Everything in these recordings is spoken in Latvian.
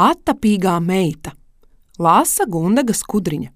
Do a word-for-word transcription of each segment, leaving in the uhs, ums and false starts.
Attapīgā meita. Lasa Gundaga Skudriņa.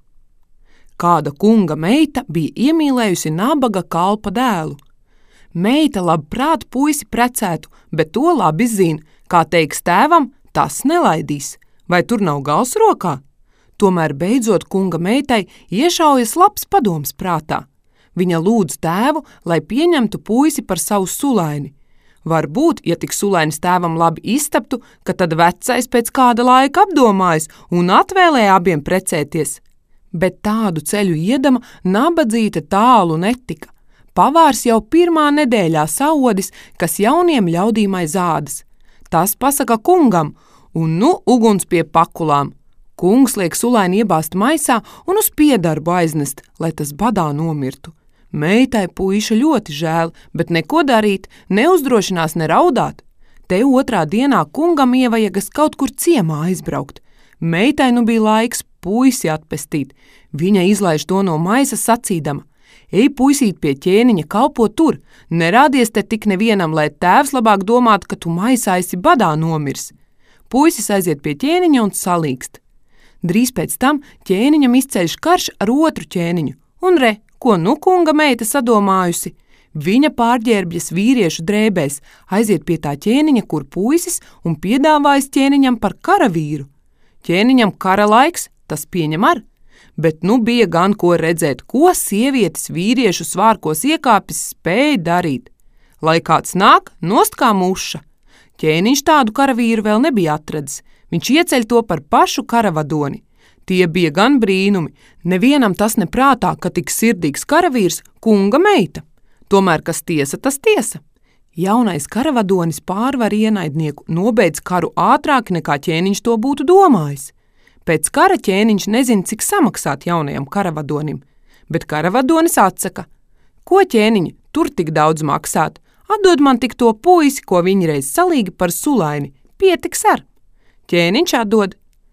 Kāda kunga meita bija iemīlējusi nabaga kalpa dēlu. Meita labprāt puisi precētu, bet to labi zina, kā teiks tēvam, tas nelaidīs. Vai tur nav gals rokā? Tomēr beidzot kunga meitai iešaujas labs padoms prātā. Viņa lūdz tēvu, lai pieņemtu puisi par savu sulaini. Varbūt, ja tik sulainis tēvam labi iztaptu, ka tad vecais pēc kāda laika apdomājas un atvēlēja abiem precēties. Bet tādu ceļu iedama nabadzīte tālu netika. Pavārs jau pirmā nedēļā saodis, kas jauniem ļaudīm aiz ādas. Tas pasaka kungam, un nu uguns pie pakulām. Kungs liek sulaini iebāzt maisā un uz piedarbu aiznest, lai tas badā nomirtu. Meitai puiša ļoti žēl, bet neko darīt, neuzdrošinās ne raudāt. Te otrā dienā kungam ievajagas kaut kur ciemā aizbraukt. Meitai nu bija laiks puisi atpestīt. Viņa izlaiž to no maisa sacīdama: Ej, puisīt pie ķēniņa, kalpo tur, nerādies te tik nevienam, lai tēvs labāk domātu, ka tu maisā esi badā nomirs. Puisis aiziet pie ķēniņa un salīkst. Drīz pēc tam ķēniņam izceļš karš ar otru ķēniņu, un re, ko nu kunga meita sadomājusi? Viņa pārģērbjas vīriešu drēbēs, aiziet pie tā ķēniņa, kur puisis, un piedāvājas ķēniņam par karavīru. Ķēniņam kara laiks, tas pieņem ar, bet nu bija gan ko redzēt, ko sievietes vīriešu svārkos iekāpis spēja darīt. Lai kāds nāk, nost kā muša. Ķēniņš tādu karavīru vēl nebija atradis, viņš ieceļ to par pašu karavadoni. Tie bija gan brīnumi, nevienam tas neprātā, ka tik sirdīgs karavīrs kunga meita. Tomēr, kas tiesa, tas tiesa. Jaunais karavadonis pārvar ienaidnieku, nobeidz karu ātrāk nekā ķēniņš to būtu domājis. Pēc kara ķēniņš nezina, cik samaksāt jaunajam karavadonim, bet karavadonis atsaka: Ko ķēniņi, tur tik daudz maksāt? Atdod man tik to puisi, ko viņi reiz salīgi par sulaini, pietiks ar. Ķēniņš atdod.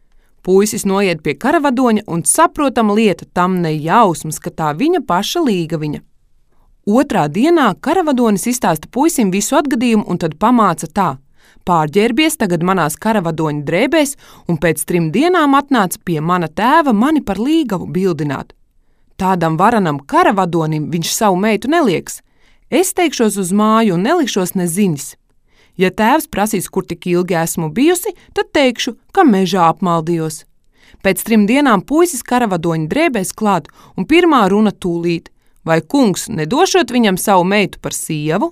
Puisis noiet pie karavadoņa un saprotama lieta tam ne jausmas, ka tā viņa paša līga viņa. Otrā dienā karavadonis izstāsta puisim visu atgadījumu un tad pamāca tā: Pārģērbies tagad manās karavadoņa drēbēs un pēc trim dienām atnāca pie mana tēva mani par līgavu bildināt. Tādam varanam karavadonim viņš savu meitu nelieks. Es teikšos uz māju un nelikšos nezinis. Ja tēvs prasīs, kur tik ilgi esmu bijusi, tad teikšu, ka mežā apmaldījos. Pēc trim dienām puisis karavadoņa drēbēs klāt, un pirmā runa tūlīt: Vai kungs nedošot viņam savu meitu par sievu?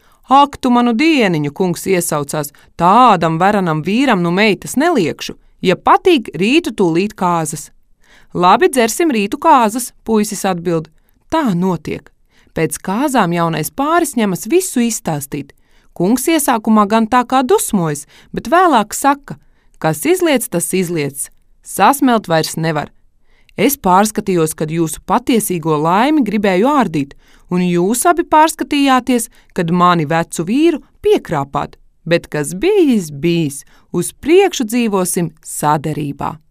Ak, tu manu dieniņu, kungs iesaucās, tādam varanam vīram nu meitas neliekšu, ja patīk rītu tūlīt kāzas. Labi, dzersim rītu kāzas, puisis atbild. Tā notiek. Pēc kāzām jaunais pāris ņemas visu izstāstīt. Kungs iesākumā gan tā kā dusmojas, bet vēlāk saka: Kas izliec, tas izliec. Sasmelt vairs nevar. Es pārskatījos, kad jūsu patiesīgo laimi gribēju ārdīt, un jūs abi pārskatījāties, kad mani vecu vīru piekrāpāt. Bet kas bijis, bijis, uz priekšu dzīvosim saderībā.